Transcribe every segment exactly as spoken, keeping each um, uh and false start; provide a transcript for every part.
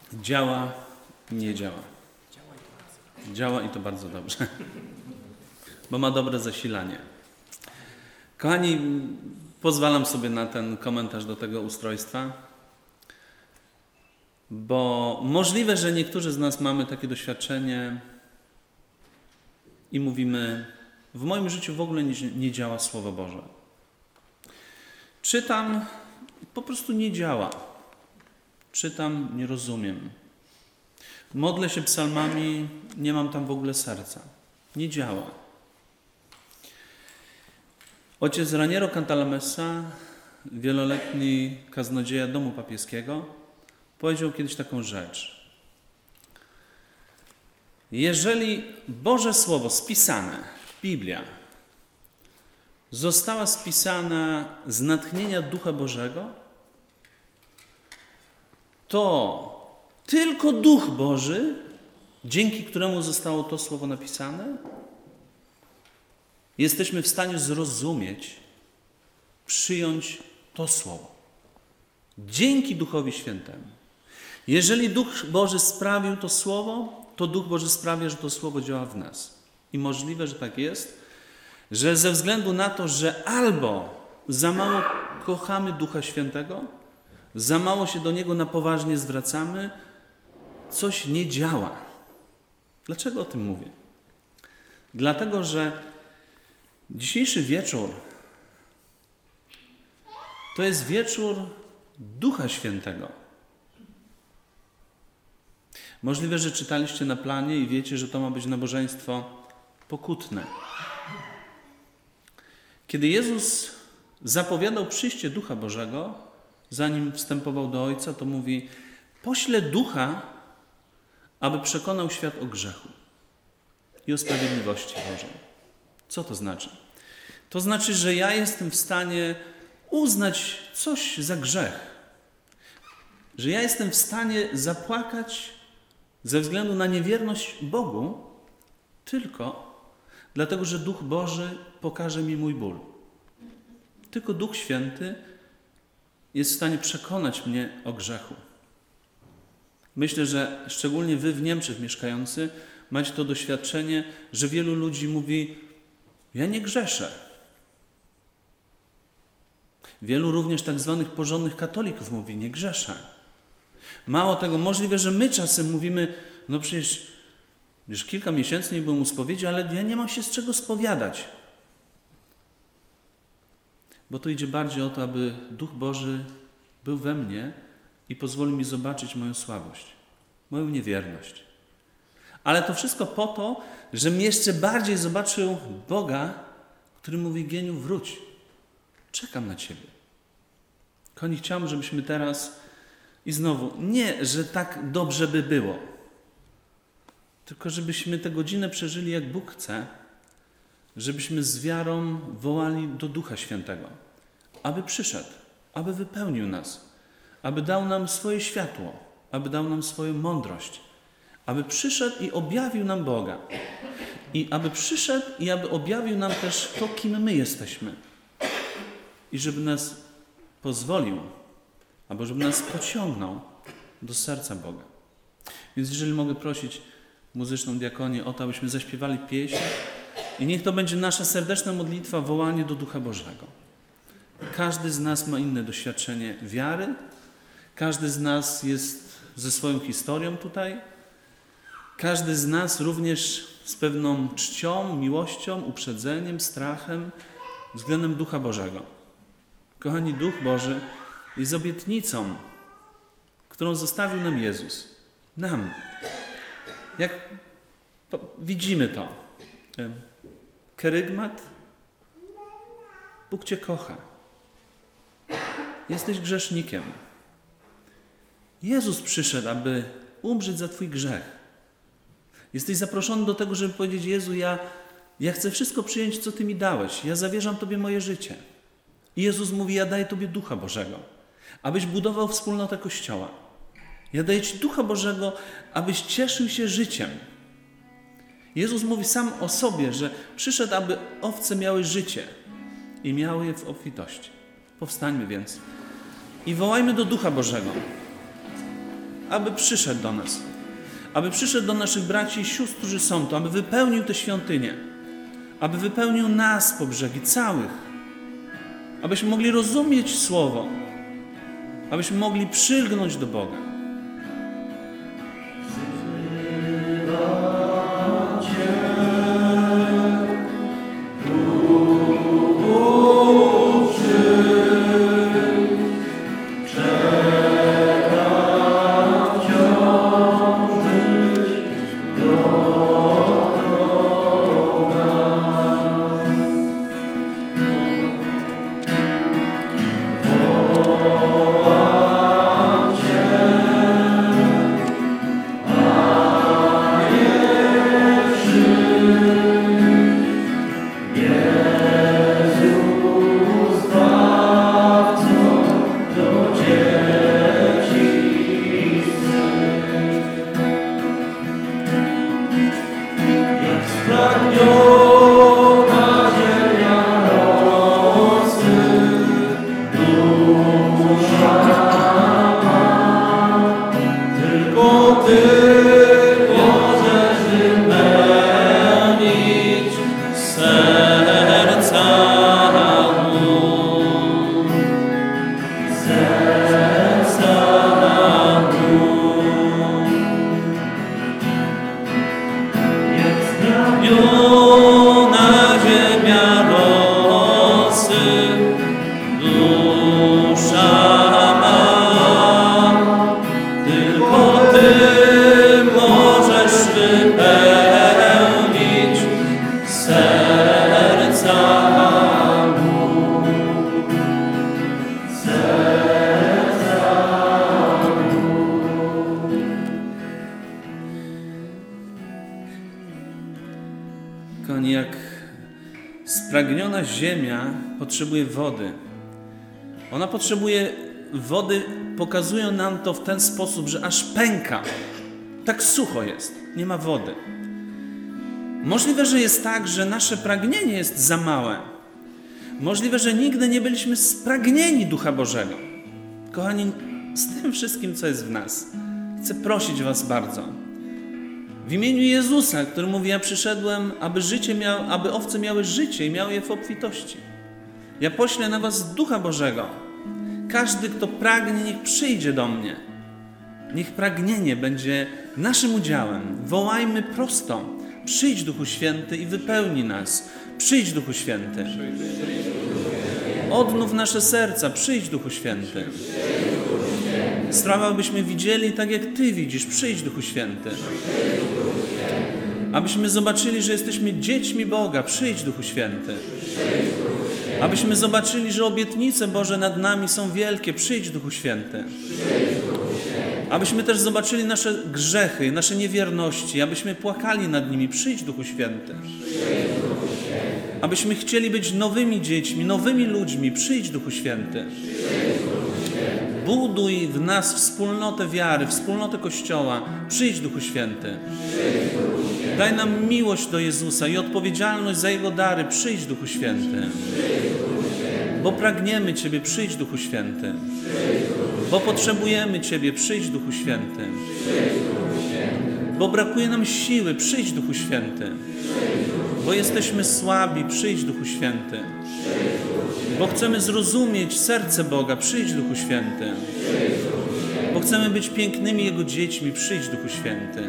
Działa, nie działa. Działa i to bardzo dobrze, bo ma dobre zasilanie. Kochani, pozwalam sobie na ten komentarz do tego ustrojstwa, bo możliwe, że niektórzy z nas mamy takie doświadczenie i mówimy, w moim życiu w ogóle nie, nie działa Słowo Boże. Czytam, po prostu nie działa. Czytam, nie rozumiem. Modlę się psalmami, nie mam tam w ogóle serca. Nie działa. Ojciec Raniero Cantalamessa, wieloletni kaznodzieja domu papieskiego, powiedział kiedyś taką rzecz. Jeżeli Boże Słowo spisane, Biblia, została spisana z natchnienia Ducha Bożego, to tylko Duch Boży, dzięki któremu zostało to słowo napisane, jesteśmy w stanie zrozumieć, przyjąć to słowo. Dzięki Duchowi Świętemu. Jeżeli Duch Boży sprawił to słowo, to Duch Boży sprawia, że to słowo działa w nas. I możliwe, że tak jest, że ze względu na to, że albo za mało kochamy Ducha Świętego, za mało się do Niego na poważnie zwracamy, coś nie działa. Dlaczego o tym mówię? Dlatego, że dzisiejszy wieczór to jest wieczór Ducha Świętego. Możliwe, że czytaliście na planie i wiecie, że to ma być nabożeństwo pokutne. Kiedy Jezus zapowiadał przyjście Ducha Bożego, zanim wstępował do Ojca, to mówi: poślę Ducha, aby przekonał świat o grzechu i o sprawiedliwości Bożej. Co to znaczy? To znaczy, że ja jestem w stanie uznać coś za grzech. Że ja jestem w stanie zapłakać ze względu na niewierność Bogu tylko dlatego, że Duch Boży pokaże mi mój ból. Tylko Duch Święty jest w stanie przekonać mnie o grzechu. Myślę, że szczególnie wy w Niemczech mieszkający macie to doświadczenie, że wielu ludzi mówi: ja nie grzeszę. Wielu również tak zwanych porządnych katolików mówi: nie grzeszę. Mało tego, możliwe, że my czasem mówimy: no przecież już kilka miesięcy nie byłem u spowiedzi, ale ja nie mam się z czego spowiadać. Bo tu idzie bardziej o to, aby Duch Boży był we mnie i pozwolił mi zobaczyć moją słabość, moją niewierność. Ale to wszystko po to, żebym jeszcze bardziej zobaczył Boga, który mówi: Gieniu, wróć. Czekam na Ciebie. Kochani, chciałbym, żebyśmy teraz i znowu, nie, że tak dobrze by było, tylko żebyśmy tę godzinę przeżyli jak Bóg chce, żebyśmy z wiarą wołali do Ducha Świętego, aby przyszedł, aby wypełnił nas, aby dał nam swoje światło, aby dał nam swoją mądrość, aby przyszedł i objawił nam Boga. I aby przyszedł i aby objawił nam też to, kim my jesteśmy. I żeby nas pozwolił, albo żeby nas pociągnął do serca Boga. Więc jeżeli mogę prosić muzyczną diakonię o to, abyśmy zaśpiewali pieśń i niech to będzie nasza serdeczna modlitwa, wołanie do Ducha Bożego. Każdy z nas ma inne doświadczenie wiary, każdy z nas jest ze swoją historią tutaj, każdy z nas również z pewną czcią, miłością, uprzedzeniem, strachem względem Ducha Bożego. Kochani, Duch Boży jest obietnicą, którą zostawił nam Jezus. Nam. Jak to, widzimy to. Kerygmat. Bóg Cię kocha. Jesteś grzesznikiem. Jezus przyszedł, aby umrzeć za Twój grzech. Jesteś zaproszony do tego, żeby powiedzieć: Jezu, ja, ja chcę wszystko przyjąć, co Ty mi dałeś. Ja zawierzam Tobie moje życie. I Jezus mówi: ja daję Tobie Ducha Bożego, abyś budował wspólnotę Kościoła. Ja daję Ci Ducha Bożego, abyś cieszył się życiem. Jezus mówi sam o sobie, że przyszedł, aby owce miały życie i miały je w obfitości. Powstańmy więc i wołajmy do Ducha Bożego. aby przyszedł do nas. Aby przyszedł do naszych braci i sióstr, którzy są tu, aby wypełnił tę świątynię. Aby wypełnił nas po brzegi całych. Abyśmy mogli rozumieć Słowo. Abyśmy mogli przylgnąć do Boga. Kochani, jak spragniona ziemia potrzebuje wody. Ona potrzebuje wody, pokazują nam to w ten sposób, że aż pęka. Tak sucho jest, nie ma wody. Możliwe, że jest tak, że nasze pragnienie jest za małe. Możliwe, że nigdy nie byliśmy spragnieni Ducha Bożego. Kochani, z tym wszystkim, co jest w nas, chcę prosić was bardzo. W imieniu Jezusa, który mówi, ja przyszedłem, aby życie miał, aby owce miały życie i miały je w obfitości. Ja poślę na was Ducha Bożego. Każdy, kto pragnie, niech przyjdzie do mnie. Niech pragnienie będzie naszym udziałem. Wołajmy prosto. Przyjdź, Duchu Święty, i wypełnij nas. Przyjdź, Duchu Święty. Odnów nasze serca. Przyjdź, Duchu Święty. Sprawa, abyśmy widzieli tak, jak Ty widzisz. Przyjdź, Duchu Święty. Abyśmy zobaczyli, że jesteśmy dziećmi Boga. Przyjdź, Duchu Święty. Abyśmy zobaczyli, że obietnice Boże nad nami są wielkie. Przyjdź, Duchu Święty. Abyśmy też zobaczyli nasze grzechy, nasze niewierności. Abyśmy płakali nad nimi. Przyjdź, Duchu Święty. Abyśmy chcieli być nowymi dziećmi, nowymi ludźmi. Przyjdź, Duchu Święty. Buduj w nas wspólnotę wiary, wspólnotę Kościoła. Przyjdź, Duchu Święty. Daj nam miłość do Jezusa i odpowiedzialność za Jego dary. Przyjdź, Duchu Święty. Bo pragniemy Ciebie. Przyjdź, Duchu Święty. Bo potrzebujemy Ciebie. Przyjdź, Duchu Święty. Bo brakuje nam siły. Przyjdź, Duchu Święty. Bo jesteśmy słabi. Przyjdź, Duchu Święty. Bo chcemy zrozumieć serce Boga. Przyjdź, Duchu Święty. Bo chcemy być pięknymi Jego dziećmi. Przyjdź, Duchu Święty.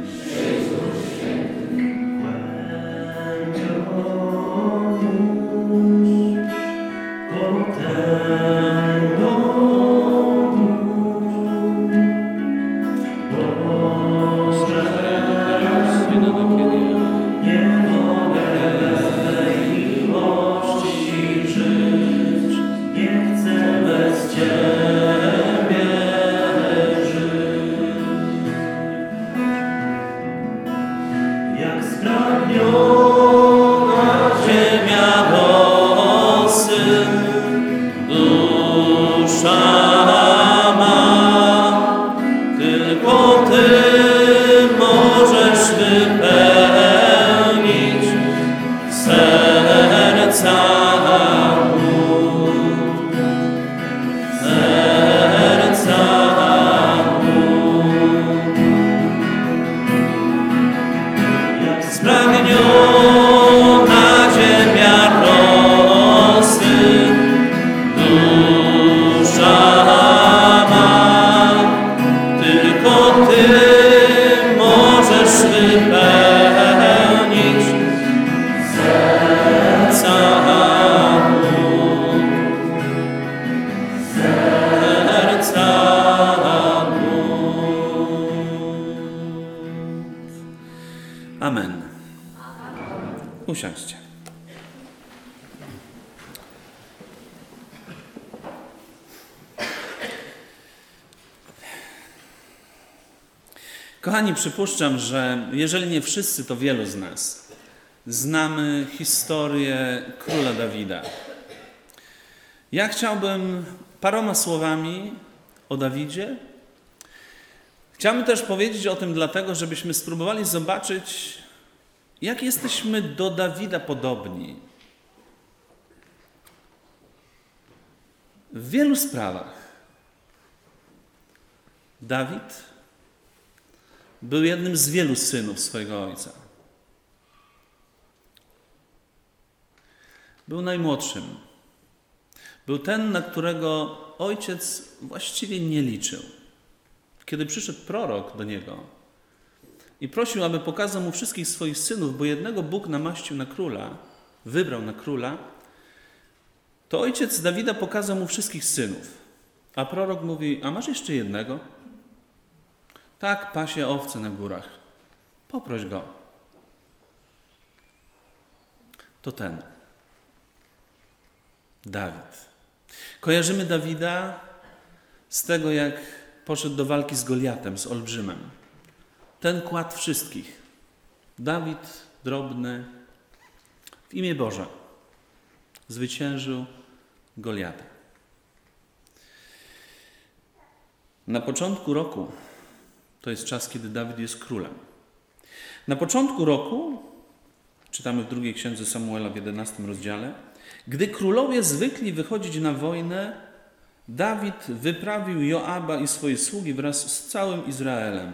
Serca możesz wypełnić serca Bóg, serca Bóg. Amen. Usiądźcie. Kochani, przypuszczam, że jeżeli nie wszyscy, to wielu z nas znamy historię króla Dawida. Ja chciałbym paroma słowami o Dawidzie. Chciałbym też powiedzieć o tym dlatego, żebyśmy spróbowali zobaczyć, jak jesteśmy do Dawida podobni. W wielu sprawach. Dawid był jednym z wielu synów swojego ojca. Był najmłodszym. Był ten, na którego ojciec właściwie nie liczył. Kiedy przyszedł prorok do niego i prosił, aby pokazał mu wszystkich swoich synów, bo jednego Bóg namaścił na króla, wybrał na króla, to ojciec Dawida pokazał mu wszystkich synów. A prorok mówi, a masz jeszcze jednego? Tak, pasie owce na górach. Poproś go. To ten. Dawid. Kojarzymy Dawida z tego, jak poszedł do walki z Goliatem, z olbrzymem. Ten kładł wszystkich. Dawid, drobny, w imię Boże zwyciężył Goliata. Na początku roku, to jest czas, kiedy Dawid jest królem. Na początku roku, czytamy w drugiej księdze Samuela w jedenastym rozdziale, gdy królowie zwykli wychodzić na wojnę, Dawid wyprawił Joaba i swoje sługi wraz z całym Izraelem.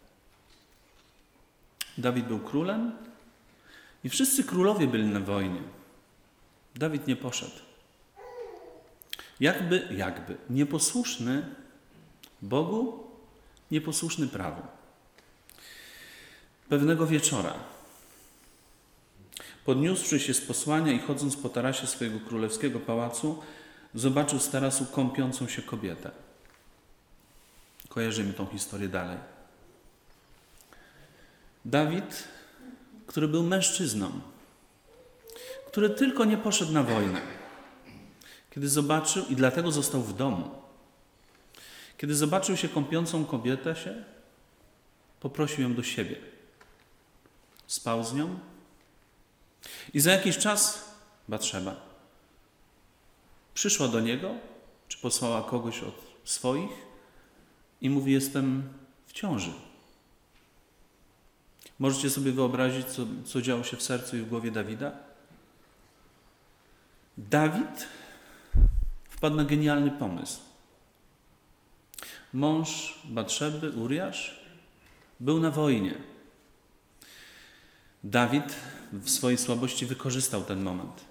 Dawid był królem i wszyscy królowie byli na wojnie. Dawid nie poszedł. Jakby, jakby, nieposłuszny Bogu, nieposłuszny prawu. Pewnego wieczora, podniósłszy się z posłania i chodząc po tarasie swojego królewskiego pałacu, zobaczył z tarasu kąpiącą się kobietę. Kojarzymy tą historię dalej. Dawid, który był mężczyzną, który tylko nie poszedł na wojnę, kiedy zobaczył, i dlatego został w domu, kiedy zobaczył się kąpiącą kobietę się, poprosił ją do siebie. Spał z nią i za jakiś czas Batszeba przyszła do niego, czy posłała kogoś od swoich i mówi, jestem w ciąży. Możecie sobie wyobrazić, co, co działo się w sercu i w głowie Dawida? Dawid wpadł na genialny pomysł. Mąż Batszeby, Uriasz, był na wojnie. Dawid w swojej słabości wykorzystał ten moment.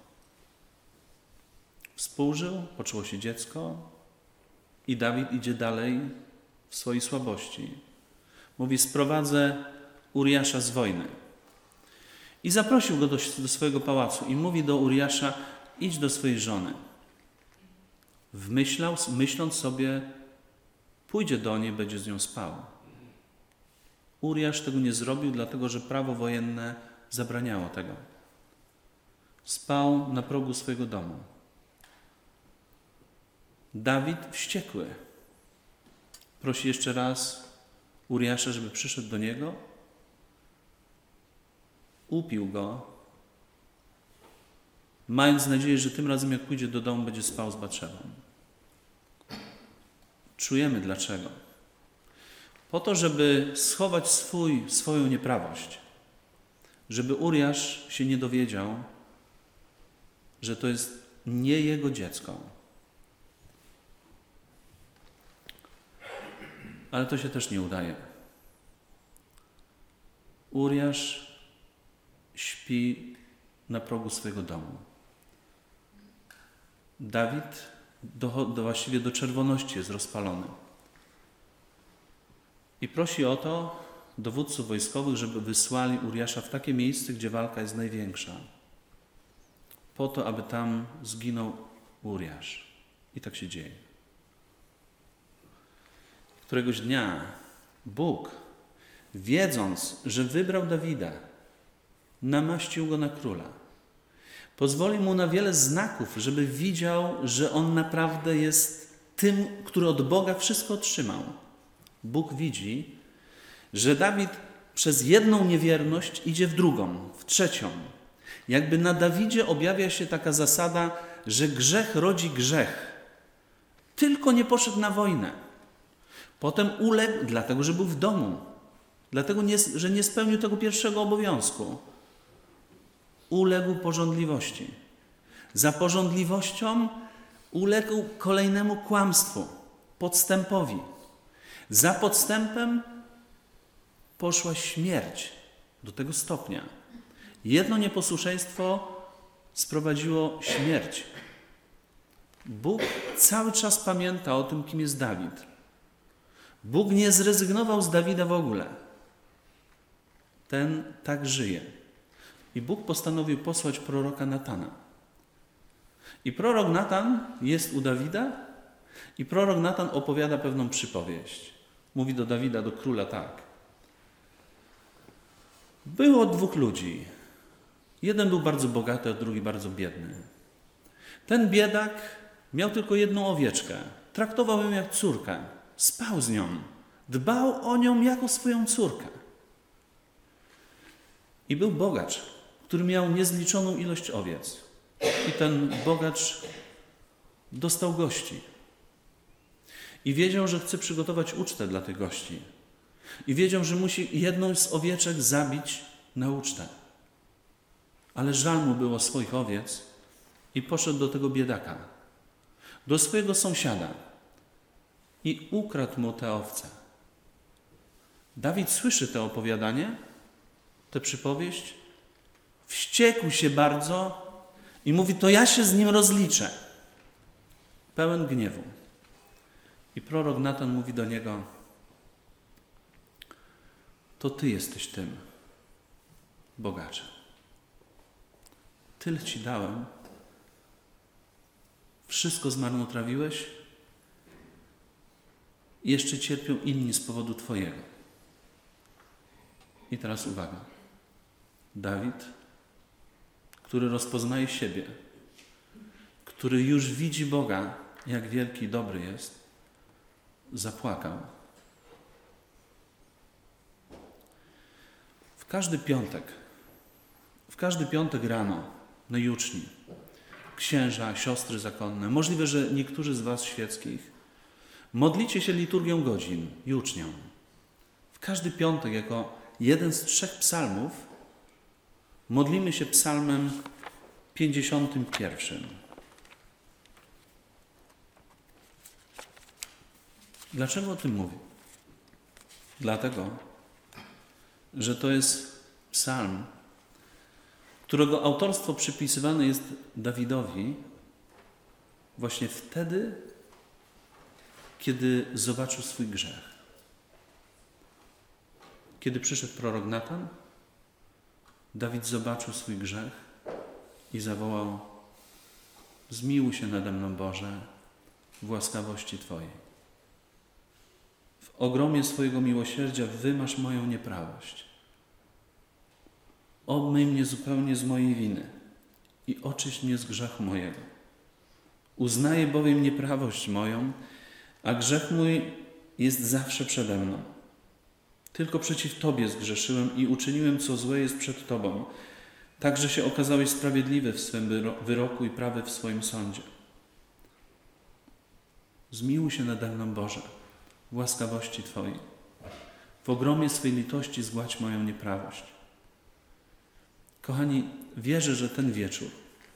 Współżył, poczęło się dziecko i Dawid idzie dalej w swojej słabości. Mówi, sprowadzę Uriasza z wojny. I zaprosił go do, do swojego pałacu i mówi do Uriasza, idź do swojej żony. Wmyślał, myśląc sobie, pójdzie do niej, będzie z nią spał. Uriasz tego nie zrobił, dlatego że prawo wojenne zabraniało tego. Spał na progu swojego domu. Dawid wściekły prosi jeszcze raz Uriasza, żeby przyszedł do niego, upił go, mając nadzieję, że tym razem jak pójdzie do domu, będzie spał z Batszebą. Czujemy dlaczego. Po to, żeby schować swój, swoją nieprawość. Żeby Uriasz się nie dowiedział, że to jest nie jego dziecko. Ale to się też nie udaje. Uriasz śpi na progu swojego domu. Dawid do, do, właściwie do czerwoności jest rozpalony. I prosi o to dowódców wojskowych, żeby wysłali Uriasza w takie miejsce, gdzie walka jest największa. Po to, aby tam zginął Uriasz. I tak się dzieje. Któregoś dnia Bóg, wiedząc, że wybrał Dawida, namaścił go na króla. Pozwolił mu na wiele znaków, żeby widział, że on naprawdę jest tym, który od Boga wszystko otrzymał. Bóg widzi, że Dawid przez jedną niewierność idzie w drugą, w trzecią. Jakby na Dawidzie objawia się taka zasada, że grzech rodzi grzech. Tylko nie poszedł na wojnę. Potem uległ, dlatego że był w domu. Dlatego, nie, że nie spełnił tego pierwszego obowiązku. Uległ pożądliwości. Za pożądliwością uległ kolejnemu kłamstwu, podstępowi. Za podstępem poszła śmierć do tego stopnia. Jedno nieposłuszeństwo sprowadziło śmierć. Bóg cały czas pamięta o tym, kim jest Dawid. Bóg nie zrezygnował z Dawida w ogóle. Ten tak żyje. I Bóg postanowił posłać proroka Natana. I prorok Natan jest u Dawida i prorok Natan opowiada pewną przypowieść. Mówi do Dawida, do króla tak. Było dwóch ludzi. Jeden był bardzo bogaty, a drugi bardzo biedny. Ten biedak miał tylko jedną owieczkę. Traktował ją jak córkę. Spał z nią. Dbał o nią jako swoją córkę. I był bogacz, który miał niezliczoną ilość owiec. I ten bogacz dostał gości. I wiedział, że chce przygotować ucztę dla tych gości. I wiedział, że musi jedną z owieczek zabić na ucztę. Ale żal mu było swoich owiec i poszedł do tego biedaka, do swojego sąsiada i ukradł mu tę owcę. Dawid słyszy to opowiadanie, tę przypowieść, wściekł się bardzo i mówi, to ja się z nim rozliczę. Pełen gniewu. I prorok Natan mówi do niego, to ty jesteś tym bogaczem. Tyle ci dałem, wszystko zmarnotrawiłeś i jeszcze cierpią inni z powodu twojego. I teraz uwaga. Dawid, który rozpoznaje siebie, który już widzi Boga, jak wielki i dobry jest, zapłakał. W każdy piątek, w każdy piątek rano na juczni, księża, siostry zakonne, możliwe, że niektórzy z was świeckich, modlicie się liturgią godzin, jucznią. W każdy piątek jako jeden z trzech psalmów modlimy się psalmem pięćdziesiątym pierwszym. Dlaczego o tym mówię? Dlatego, że to jest psalm, którego autorstwo przypisywane jest Dawidowi właśnie wtedy, kiedy zobaczył swój grzech. Kiedy przyszedł prorok Natan, Dawid zobaczył swój grzech i zawołał: zmiłuj się nade mną, Boże, w łaskawości Twojej. W ogromie swojego miłosierdzia wymasz moją nieprawość. Obmyj mnie zupełnie z mojej winy i oczyść mnie z grzechu mojego. Uznaję bowiem nieprawość moją, a grzech mój jest zawsze przede mną. Tylko przeciw Tobie zgrzeszyłem i uczyniłem, co złe jest przed Tobą, tak że się okazałeś sprawiedliwy w swym wyroku i prawy w swoim sądzie. Zmiłuj się nade mną, Boże, w łaskawości Twojej. W ogromie swej litości zgładź moją nieprawość. Kochani, wierzę, że ten wieczór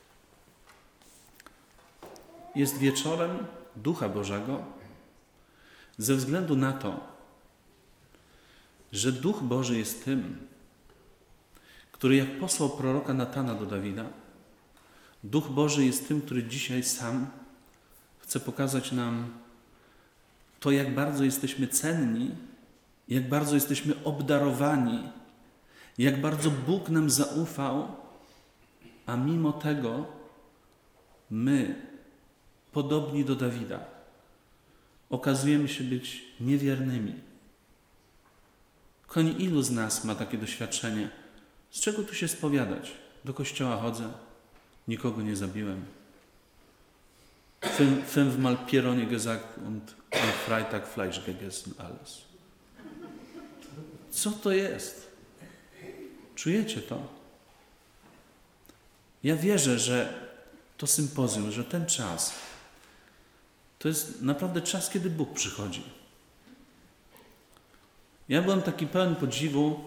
jest wieczorem Ducha Bożego ze względu na to, że Duch Boży jest tym, który jak posłał proroka Natana do Dawida, Duch Boży jest tym, który dzisiaj sam chce pokazać nam to, jak bardzo jesteśmy cenni jak bardzo jesteśmy obdarowani, jak bardzo Bóg nam zaufał, a mimo tego my, podobni do Dawida, okazujemy się być niewiernymi. Kochani, ilu z nas ma takie doświadczenie? Z czego tu się spowiadać? Do kościoła chodzę, nikogo nie zabiłem. Fünfmal Pieronie gesagt und am Freitag Fleisch gegessen alles. Co to jest? Czujecie to? Ja wierzę, że to sympozjum, że ten czas to jest naprawdę czas, kiedy Bóg przychodzi. Ja byłem taki pełen podziwu,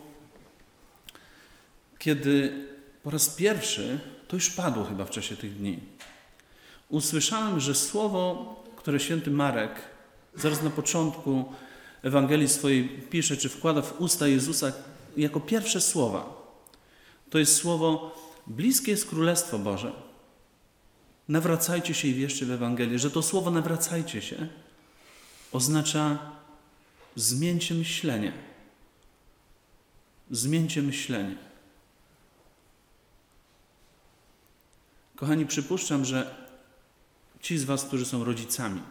kiedy po raz pierwszy, to już padło chyba w czasie tych dni, usłyszałem, że słowo, które święty Marek zaraz na początku Ewangelii swojej pisze, czy wkłada w usta Jezusa jako pierwsze słowa, to jest słowo: bliskie jest Królestwo Boże. Nawracajcie się i wierzcie w Ewangelię. Że to słowo nawracajcie się oznacza zmieńcie myślenie. Zmieńcie myślenie. Kochani, przypuszczam, że ci z was, którzy są rodzicami,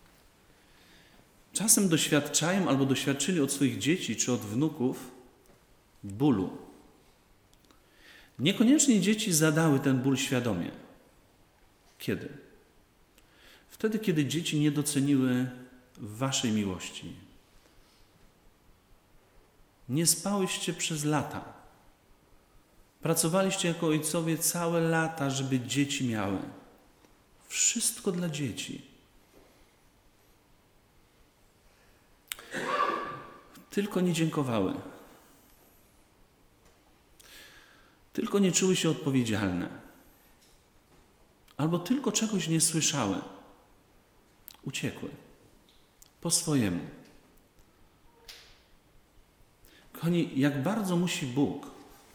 czasem doświadczają albo doświadczyli od swoich dzieci czy od wnuków bólu. Niekoniecznie dzieci zadały ten ból świadomie. Kiedy? Wtedy, kiedy dzieci nie doceniły waszej miłości. Nie spałyście przez lata. Pracowaliście jako ojcowie całe lata, żeby dzieci miały. Wszystko dla dzieci. Tylko nie dziękowały. Tylko nie czuły się odpowiedzialne. Albo tylko czegoś nie słyszały. Uciekły. Po swojemu. Kochani, jak bardzo musi Bóg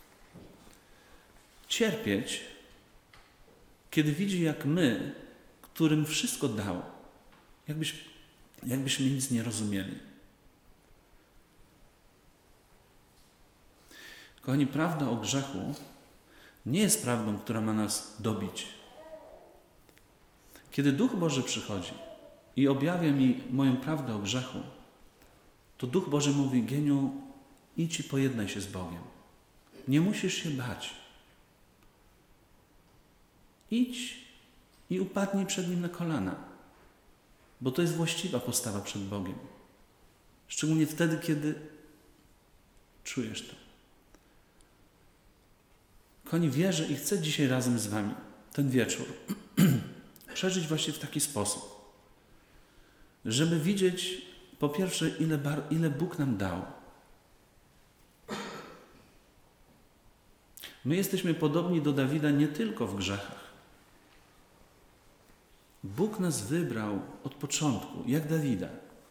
cierpieć, kiedy widzi, jak my, którym wszystko dał, jakbyś, jakbyśmy nic nie rozumieli. Kochani, prawda o grzechu nie jest prawdą, która ma nas dobić. Kiedy Duch Boży przychodzi i objawia mi moją prawdę o grzechu, to Duch Boży mówi: Gieniu, idź i pojednaj się z Bogiem. Nie musisz się bać. Idź i upadnij przed Nim na kolana, bo to jest właściwa postawa przed Bogiem. Szczególnie wtedy, kiedy czujesz to. Kochani, wierzę i chcę dzisiaj razem z wami ten wieczór przeżyć właśnie w taki sposób, żeby widzieć po pierwsze, ile, bar, ile Bóg nam dał. My jesteśmy podobni do Dawida nie tylko w grzechach. Bóg nas wybrał od początku, jak Dawida.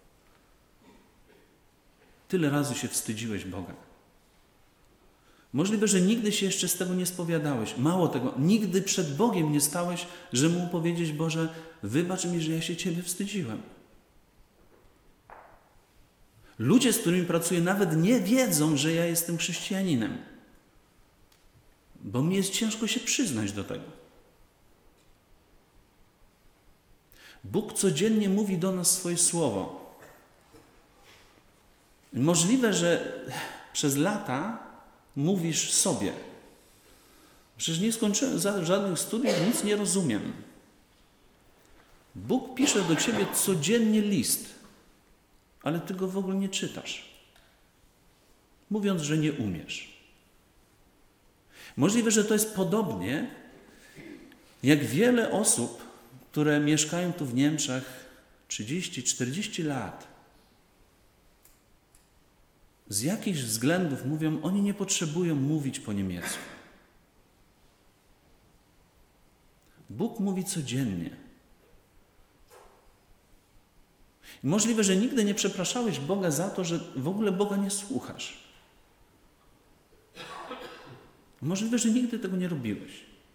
Tyle razy się wstydziłeś Boga. Możliwe, że nigdy się jeszcze z tego nie spowiadałeś. Mało tego, nigdy przed Bogiem nie stałeś, żeby Mu powiedzieć: Boże, wybacz mi, że ja się Ciebie wstydziłem. Ludzie, z którymi pracuję, nawet nie wiedzą, że ja jestem chrześcijaninem. Bo mi jest ciężko się przyznać do tego. Bóg codziennie mówi do nas swoje słowo. Możliwe, że przez lata mówisz sobie: przecież nie skończyłem żadnych studiów, nic nie rozumiem. Bóg pisze do ciebie codziennie list, ale ty go w ogóle nie czytasz, mówiąc, że nie umiesz. Możliwe, że to jest podobnie jak wiele osób, które mieszkają tu w Niemczech trzydzieści czterdzieści lat. Z jakichś względów mówią, oni nie potrzebują mówić po niemiecku. Bóg mówi codziennie. I możliwe, że nigdy nie przepraszałeś Boga za to, że w ogóle Boga nie słuchasz. Możliwe, że nigdy tego nie robiłeś.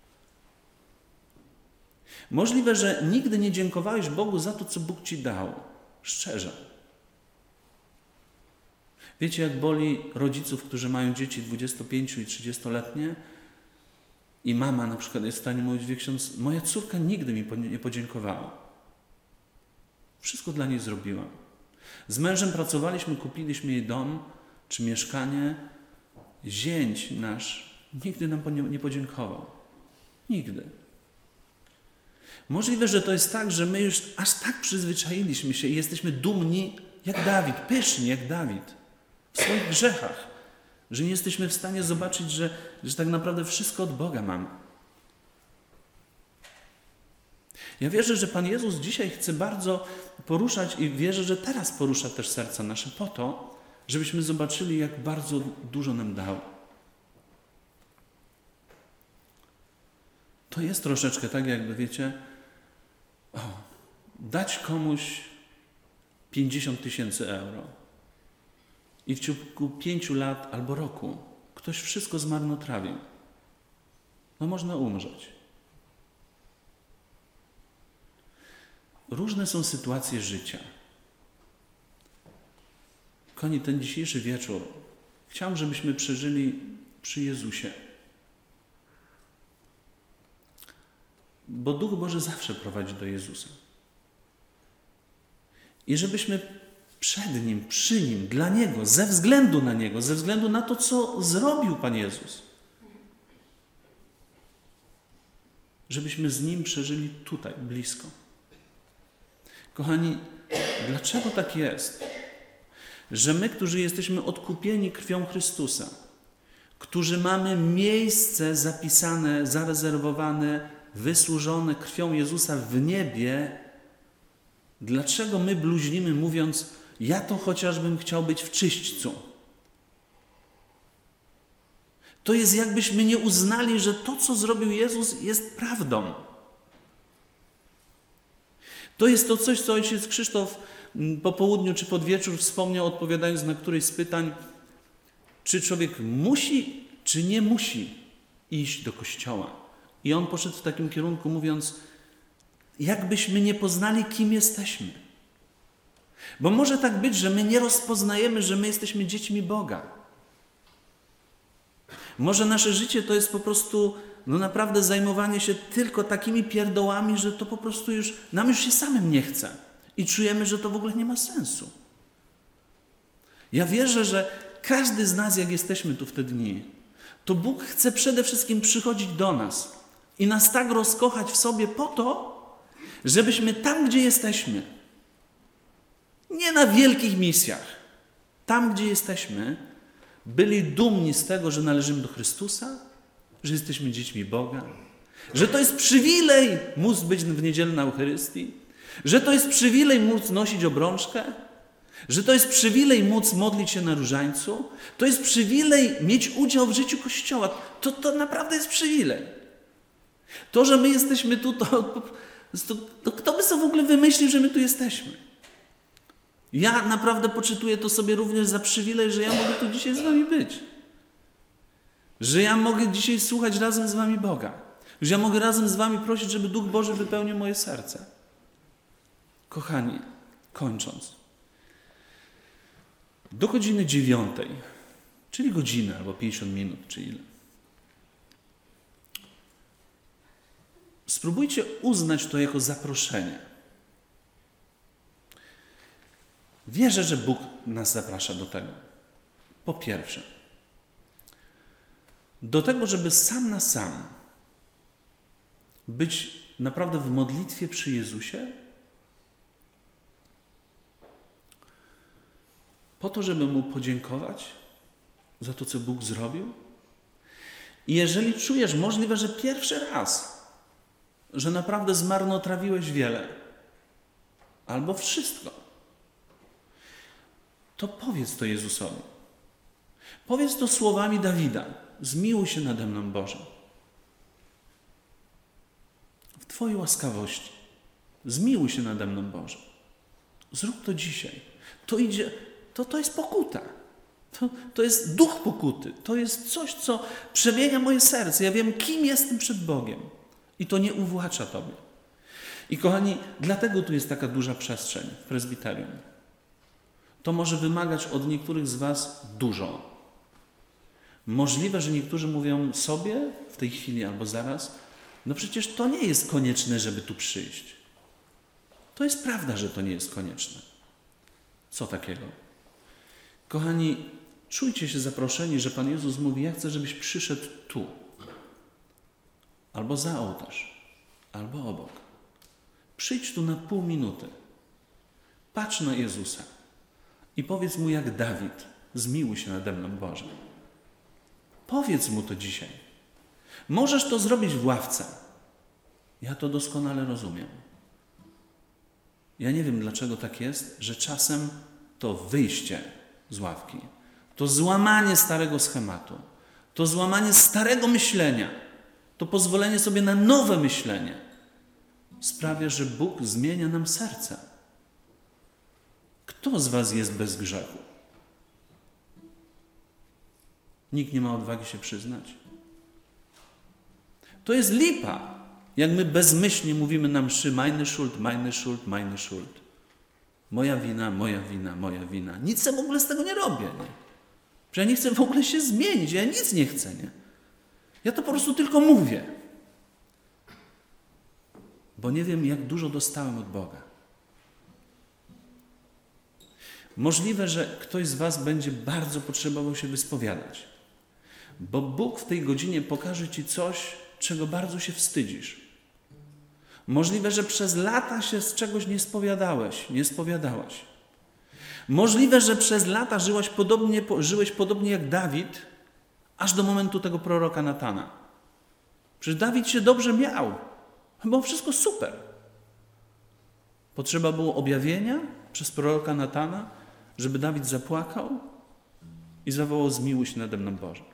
Możliwe, że nigdy nie dziękowałeś Bogu za to, co Bóg ci dał. Szczerze. Wiecie, jak boli rodziców, którzy mają dzieci dwudziestopięcio- i trzydziestoletnie i mama na przykład jest w stanie mówić: wie ksiądz, moja córka nigdy mi nie podziękowała. Wszystko dla niej zrobiłam. Z mężem pracowaliśmy, kupiliśmy jej dom czy mieszkanie. Zięć nasz nigdy nam nie podziękował. Nigdy. Możliwe, że to jest tak, że my już aż tak przyzwyczailiśmy się i jesteśmy dumni jak Dawid, pyszni jak Dawid w swoich grzechach, że nie jesteśmy w stanie zobaczyć, że, że tak naprawdę wszystko od Boga mamy. Ja wierzę, że Pan Jezus dzisiaj chce bardzo poruszać i wierzę, że teraz porusza też serca nasze po to, żebyśmy zobaczyli, jak bardzo dużo nam dał. To jest troszeczkę tak, jakby, wiecie, o, dać komuś pięćdziesiąt tysięcy euro i w ciągu pięciu lat albo roku ktoś wszystko zmarnotrawił. No można umrzeć. Różne są sytuacje życia. Kochani, ten dzisiejszy wieczór chciałbym, żebyśmy przeżyli przy Jezusie. Bo Duch Boży zawsze prowadzi do Jezusa. I żebyśmy przed Nim, przy Nim, dla Niego, ze względu na Niego, ze względu na to, co zrobił Pan Jezus, żebyśmy z Nim przeżyli tutaj, blisko. Kochani, dlaczego tak jest, że my, którzy jesteśmy odkupieni krwią Chrystusa, którzy mamy miejsce zapisane, zarezerwowane, wysłużone krwią Jezusa w niebie, dlaczego my bluźnimy, mówiąc: ja to chociażbym chciał być w czyśćcu? To jest, jakbyśmy nie uznali, że to, co zrobił Jezus, jest prawdą. To jest to coś, co ojciec Krzysztof po południu czy pod wieczór wspomniał, odpowiadając na któreś z pytań, czy człowiek musi, czy nie musi iść do kościoła. I on poszedł w takim kierunku, mówiąc: jakbyśmy nie poznali, kim jesteśmy. Bo może tak być, że my nie rozpoznajemy, że my jesteśmy dziećmi Boga. Może nasze życie to jest po prostu, no naprawdę, zajmowanie się tylko takimi pierdołami, że to po prostu już, nam już się samym nie chce. I czujemy, że to w ogóle nie ma sensu. Ja wierzę, że każdy z nas, jak jesteśmy tu w te dni, to Bóg chce przede wszystkim przychodzić do nas i nas tak rozkochać w sobie po to, żebyśmy tam, gdzie jesteśmy, nie na wielkich misjach, tam, gdzie jesteśmy, byli dumni z tego, że należymy do Chrystusa, że jesteśmy dziećmi Boga, że to jest przywilej móc być w niedzielę na Eucharystii, że to jest przywilej móc nosić obrączkę, że to jest przywilej móc modlić się na różańcu, to jest przywilej mieć udział w życiu Kościoła. To, to naprawdę jest przywilej. To, że my jesteśmy tu, to, to, to kto by sobie w ogóle wymyślił, że my tu jesteśmy? Ja naprawdę poczytuję to sobie również za przywilej, że ja mogę tu dzisiaj z wami być. Że ja mogę dzisiaj słuchać razem z wami Boga. Że ja mogę razem z wami prosić, żeby Duch Boży wypełnił moje serce. Kochani, kończąc. Do godziny dziewiątej, czyli godziny albo pięćdziesiąt minut, czy ile. Spróbujcie uznać to jako zaproszenie. Wierzę, że Bóg nas zaprasza do tego. Po pierwsze, do tego, żeby sam na sam być naprawdę w modlitwie przy Jezusie, po to, żeby Mu podziękować za to, co Bóg zrobił. I jeżeli czujesz, możliwe, że pierwszy raz, że naprawdę zmarnotrawiłeś wiele, albo wszystko, to powiedz to Jezusowi. Powiedz to słowami Dawida: zmiłuj się nade mną, Boże. W Twojej łaskawości. Zmiłuj się nade mną, Boże. Zrób to dzisiaj. To idzie, to, to jest pokuta. To, to jest duch pokuty. To jest coś, co przemienia moje serce. Ja wiem, kim jestem przed Bogiem. I to nie uwłacza Tobie. I kochani, dlatego tu jest taka duża przestrzeń w prezbiterium. To może wymagać od niektórych z was dużo. Możliwe, że niektórzy mówią sobie w tej chwili albo zaraz, no przecież to nie jest konieczne, żeby tu przyjść. To jest prawda, że to nie jest konieczne. Co takiego? Kochani, czujcie się zaproszeni, że Pan Jezus mówi, ja chcę, żebyś przyszedł tu. Albo za ołtarz, albo obok. Przyjdź tu na pół minuty. Patrz na Jezusa i powiedz Mu jak Dawid, zmiłuj się nade mną, Boże. Powiedz Mu to dzisiaj. Możesz to zrobić w ławce. Ja to doskonale rozumiem. Ja nie wiem, dlaczego tak jest, że czasem to wyjście z ławki, to złamanie starego schematu, to złamanie starego myślenia, to pozwolenie sobie na nowe myślenie sprawia, że Bóg zmienia nam serce. Kto z was jest bez grzechu? Nikt nie ma odwagi się przyznać. To jest lipa, jak my bezmyślnie mówimy na mszy meine Schuld, meine Schuld, meine Schuld. Moja wina, moja wina, moja wina. Nic ja w ogóle z tego nie robię. Nie? Że ja nie chcę w ogóle się zmienić, ja nic nie chcę. Nie? Ja to po prostu tylko mówię. Bo nie wiem, jak dużo dostałem od Boga. Możliwe, że ktoś z was będzie bardzo potrzebował się wyspowiadać. Bo Bóg w tej godzinie pokaże ci coś, czego bardzo się wstydzisz. Możliwe, że przez lata się z czegoś nie spowiadałeś, nie spowiadałaś. Możliwe, że przez lata żyłeś podobnie, żyłeś podobnie jak Dawid, aż do momentu tego proroka Natana. Przecież Dawid się dobrze miał. Było wszystko super. Potrzeba było objawienia przez proroka Natana, żeby Dawid zapłakał i zawołał zmiłuj się nade mną, Boże.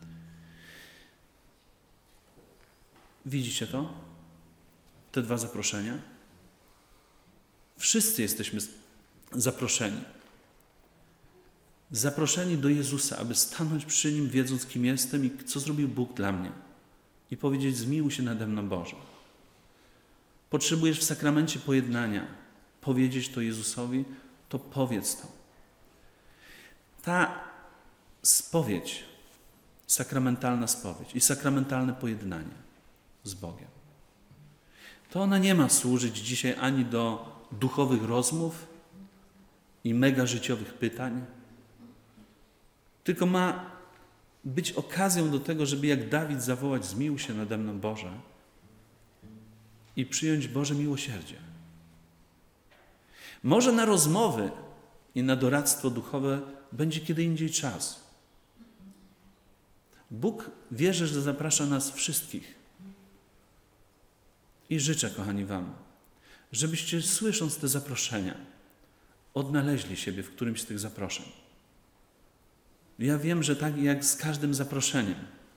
Widzicie to? Te dwa zaproszenia? Wszyscy jesteśmy zaproszeni. Zaproszeni do Jezusa, aby stanąć przy Nim, wiedząc, kim jestem i co zrobił Bóg dla mnie. I powiedzieć, zmiłuj się nade mną, Boże. Potrzebujesz w sakramencie pojednania powiedzieć to Jezusowi, to powiedz to. Ta spowiedź, sakramentalna spowiedź i sakramentalne pojednanie z Bogiem, to ona nie ma służyć dzisiaj ani do duchowych rozmów i mega życiowych pytań, tylko ma być okazją do tego, żeby jak Dawid zawołać zmiłuj się nade mną, Boże, i przyjąć Boże miłosierdzie. Może na rozmowy i na doradztwo duchowe będzie kiedy indziej czas. Bóg, wierzę, że zaprasza nas wszystkich. I życzę, kochani, wam, żebyście, słysząc te zaproszenia, odnaleźli siebie w którymś z tych zaproszeń. Ja wiem, że tak jak z każdym zaproszeniem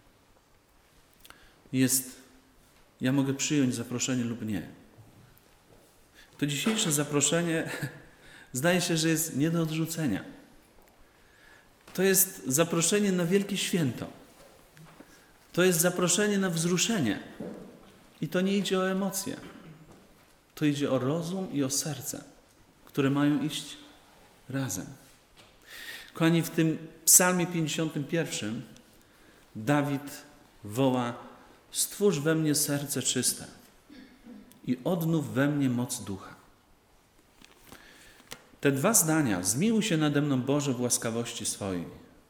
jest, ja mogę przyjąć zaproszenie lub nie. To dzisiejsze zaproszenie zdaje się, że jest nie do odrzucenia. To jest zaproszenie na wielkie święto. To jest zaproszenie na wzruszenie. I to nie idzie o emocje. To idzie o rozum i o serce, które mają iść razem. Kochani, w tym psalmie pięćdziesiątym pierwszym Dawid woła: stwórz we mnie serce czyste i odnów we mnie moc ducha. Te dwa zdania, zmiłuj się nade mną, Boże, w łaskawości swojej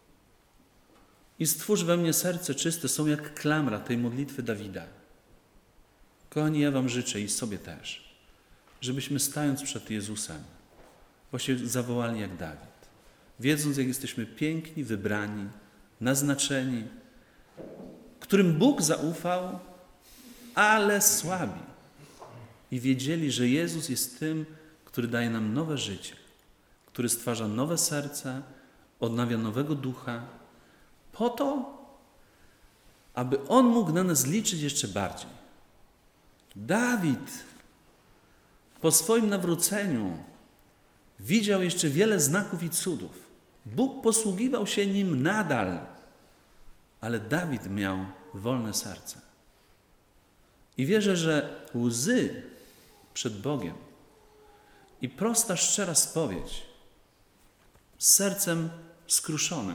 i stwórz we mnie serce czyste, są jak klamra tej modlitwy Dawida. Kochani, ja wam życzę i sobie też, żebyśmy stając przed Jezusem właśnie zawołali jak Dawid, wiedząc, jak jesteśmy piękni, wybrani, naznaczeni, którym Bóg zaufał, ale słabi. I wiedzieli, że Jezus jest tym, który daje nam nowe życie, który stwarza nowe serce, odnawia nowego ducha, po to, aby On mógł na nas liczyć jeszcze bardziej. Dawid po swoim nawróceniu widział jeszcze wiele znaków i cudów. Bóg posługiwał się nim nadal, ale Dawid miał wolne serce. I wierzę, że łzy przed Bogiem i prosta, szczera spowiedź z sercem skruszonym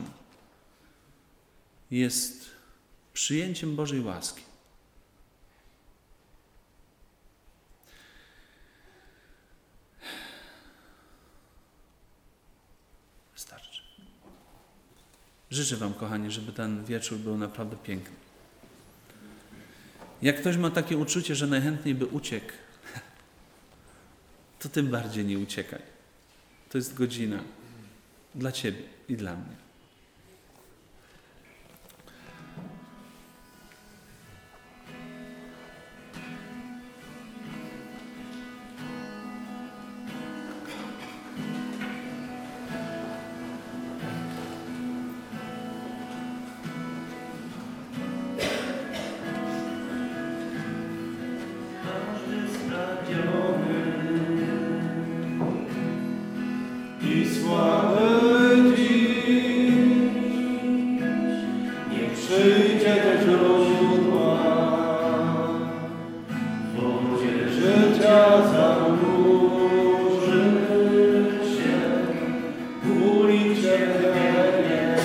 jest przyjęciem Bożej łaski. Wystarczy. Życzę wam, kochani, żeby ten wieczór był naprawdę piękny. Jak ktoś ma takie uczucie, że najchętniej by uciekł, to tym bardziej nie uciekaj. To jest godzina dla ciebie i dla mnie. I słaby dziś, niech przyjdzie do źródła, w wodzie życia zanurzy się, uli cierpienie,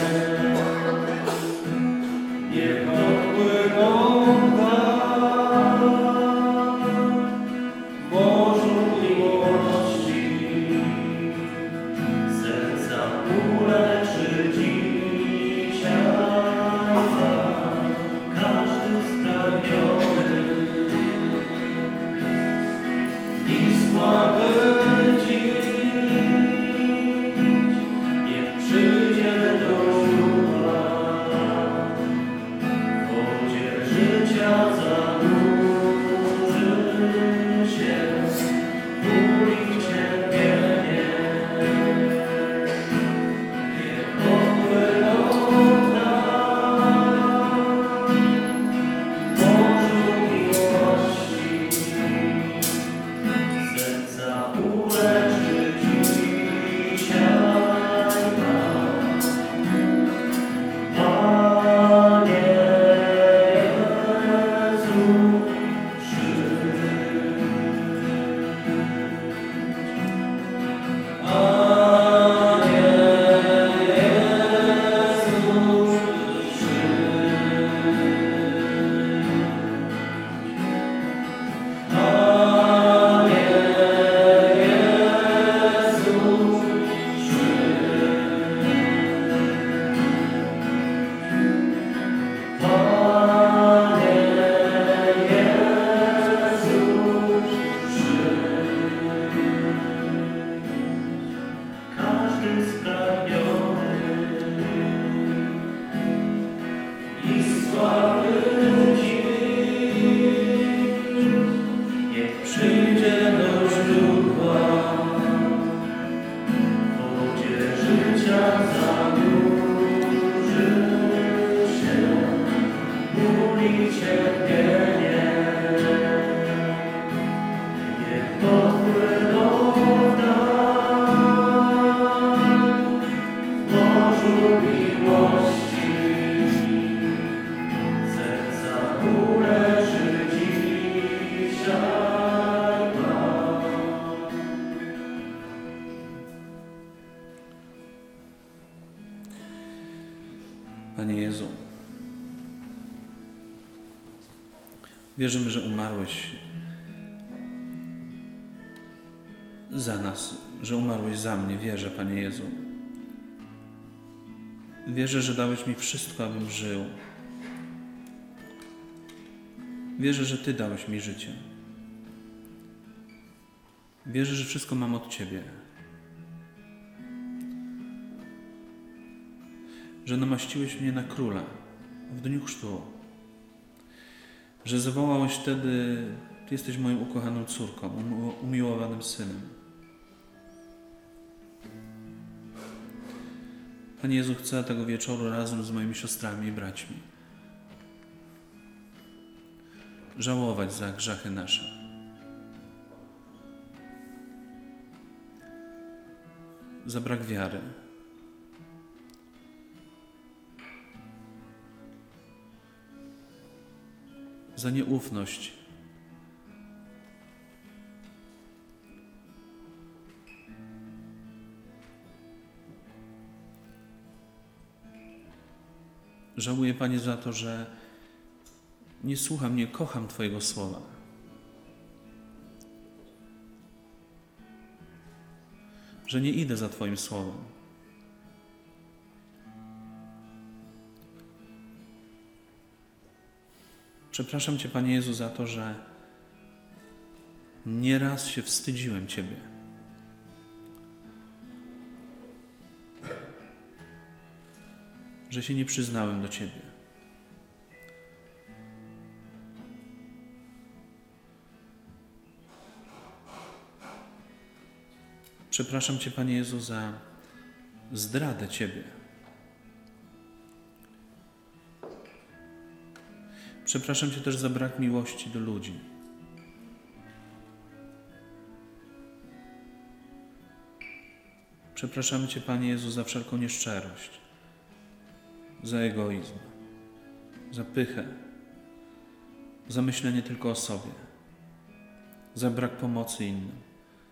niech odpłyną tam Bożą miłości. Uleczy dzisiaj każdy sprawiony i słaby dziś, niech przyjdzie do źródła, w wodzie życia zanurzy się, uli cierpienie. Panie Jezu, wierzymy, że umarłeś za nas, że umarłeś za mnie. Wierzę, Panie Jezu. Wierzę, że dałeś mi wszystko, abym żył. Wierzę, że Ty dałeś mi życie. Wierzę, że wszystko mam od Ciebie. Że namaściłeś mnie na króla w dniu chrztu. Że zawołałeś wtedy: Ty jesteś moją ukochaną córką, umiłowanym synem. Panie Jezu, chcę tego wieczoru razem z moimi siostrami i braćmi żałować za grzechy nasze. Za brak wiary. Za nieufność. Żałuję, Panie, za to, że nie słucham, nie kocham Twojego słowa. Że nie idę za Twoim słowem. Przepraszam Cię, Panie Jezu, za to, że nieraz się wstydziłem Ciebie. Że się nie przyznałem do Ciebie. Przepraszam Cię, Panie Jezu, za zdradę Ciebie. Przepraszam Cię też za brak miłości do ludzi. Przepraszam Cię, Panie Jezu, za wszelką nieszczerość, za egoizm, za pychę, za myślenie tylko o sobie, za brak pomocy innym.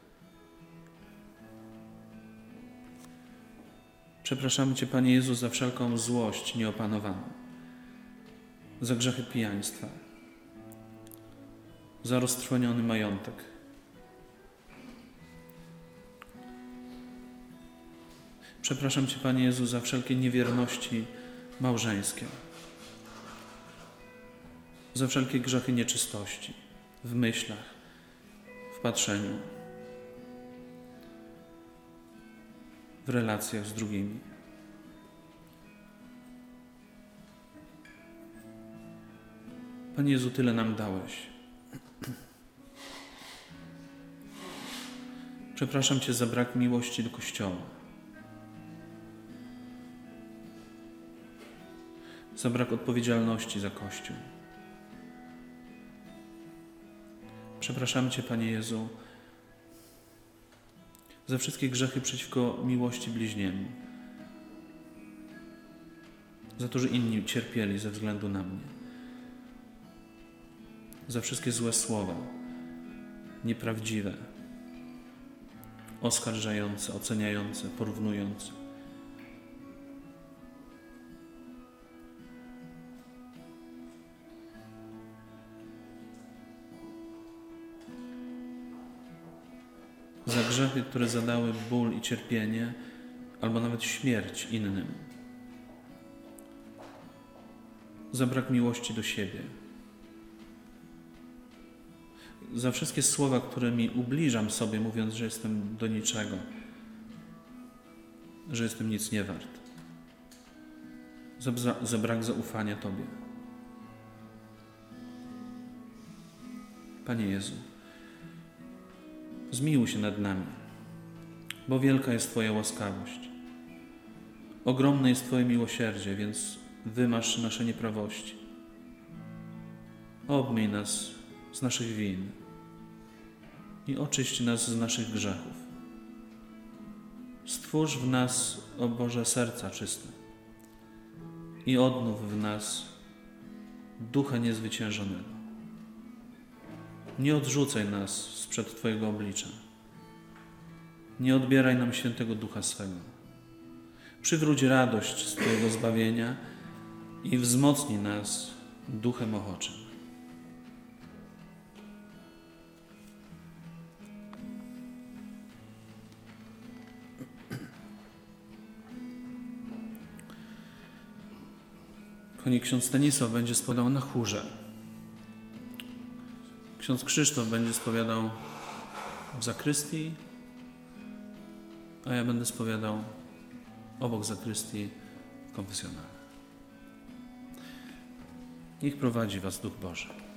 Przepraszamy Cię, Panie Jezu, za wszelką złość nieopanowaną, za grzechy pijaństwa, za roztrwoniony majątek. Przepraszam Cię, Panie Jezu, za wszelkie niewierności małżeńskie, za wszelkie grzechy nieczystości w myślach, w patrzeniu, w relacjach z drugimi. Panie Jezu, tyle nam dałeś. Przepraszam Cię za brak miłości do Kościoła, za brak odpowiedzialności za Kościół. Przepraszam Cię, Panie Jezu, za wszystkie grzechy przeciwko miłości bliźniemu, za to, że inni cierpieli ze względu na mnie, za wszystkie złe słowa, nieprawdziwe, oskarżające, oceniające, porównujące. Za grzechy, które zadały ból i cierpienie, albo nawet śmierć innym. Za brak miłości do siebie. Za wszystkie słowa, którymi ubliżam sobie, mówiąc, że jestem do niczego, że jestem nic nie wart. Za, za, za brak zaufania Tobie. Panie Jezu, zmiłuj się nad nami, bo wielka jest Twoja łaskawość. Ogromne jest Twoje miłosierdzie, więc wymasz nasze nieprawości. Obmyj nas z naszych win i oczyść nas z naszych grzechów. Stwórz w nas, o Boże, serca czyste i odnów w nas ducha niezwyciężonego. Nie odrzucaj nas sprzed Twojego oblicza. Nie odbieraj nam świętego Ducha swego. Przywróć radość z Twojego zbawienia i wzmocnij nas duchem ochoczym. Konik ksiądz Stanisław będzie spowiadał na chórze. Ksiądz Krzysztof będzie spowiadał w zakrystii, a ja będę spowiadał obok zakrystii w konfesjonale. Niech prowadzi Was Duch Boży.